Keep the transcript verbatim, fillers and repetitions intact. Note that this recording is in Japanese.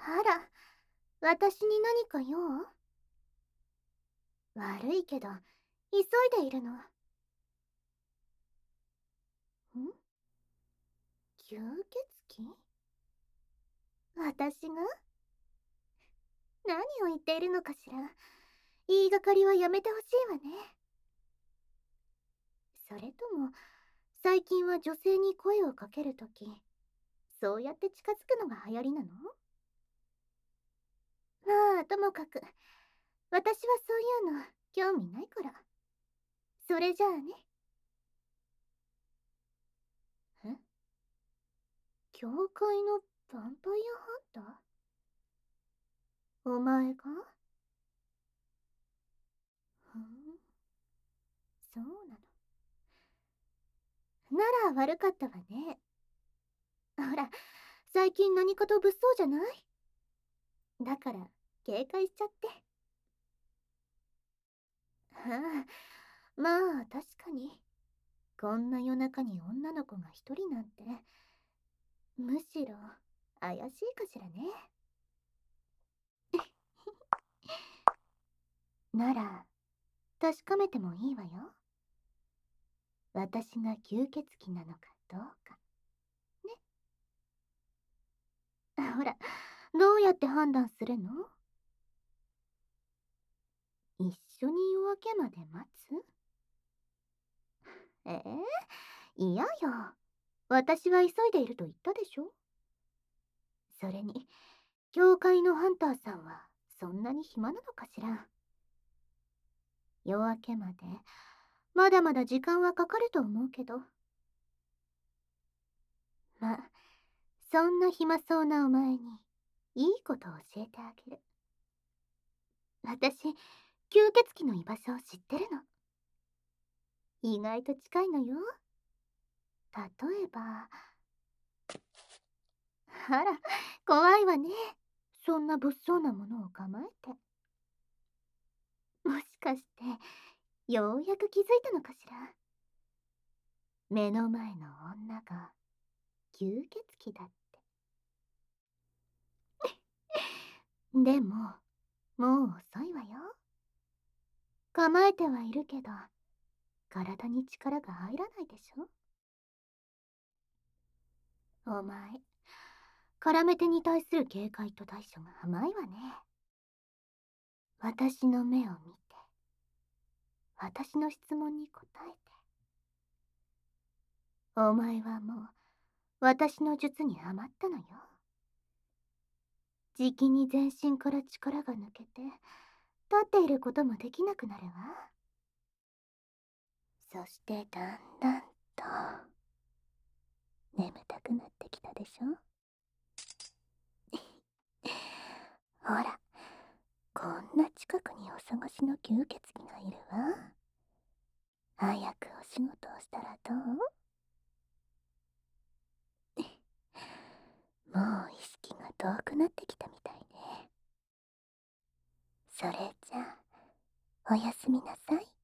あら、私に何か用？悪いけど、急いでいるの。ん？吸血鬼？私が？何を言っているのかしら。言いがかりはやめてほしいわね。それとも、最近は女性に声をかけるとき、そうやって近づくのが流行りなの？まあ、ともかく、私はそういうの興味ないから。それじゃあね。え？教会のヴァンパイアハンター？お前が？ふん、そうなの。なら悪かったわね。ほら、最近何かと物騒じゃない？だから、警戒しちゃって。はあ、まあ、確かに。こんな夜中に女の子が一人なんて、むしろ、怪しいかしらね。なら、確かめてもいいわよ。私が吸血鬼なのかどうか。ね。ほら、どうやって判断するの？一緒に夜明けまで待つ？ええー、嫌よ。私は急いでいると言ったでしょ。それに、教会のハンターさんはそんなに暇なのかしら。夜明けまで、まだまだ時間はかかると思うけど。まあ、そんな暇そうなお前に、いいことを教えてあげる。私、吸血鬼の居場所を知ってるの。意外と近いのよ。例えば、あら、怖いわね。そんな物騒なものを構えて。もしかして、ようやく気づいたのかしら。目の前の女が、吸血鬼だって。でも、もう遅いわよ。構えてはいるけど、体に力が入らないでしょ。お前、絡め手に対する警戒と対処が甘いわね。私の目を見て、私の質問に答えて。お前はもう、私の術にはまったのよ。じきに全身から力が抜けて、立っていることもできなくなるわ。そしてだんだんと、眠たくなってきたでしょ。ほら、こんな近くにお探しの吸血鬼がいるわ。早くお仕事をしたらどう？もう意識が遠くなってきたみたいね。それじゃあ、おやすみなさい。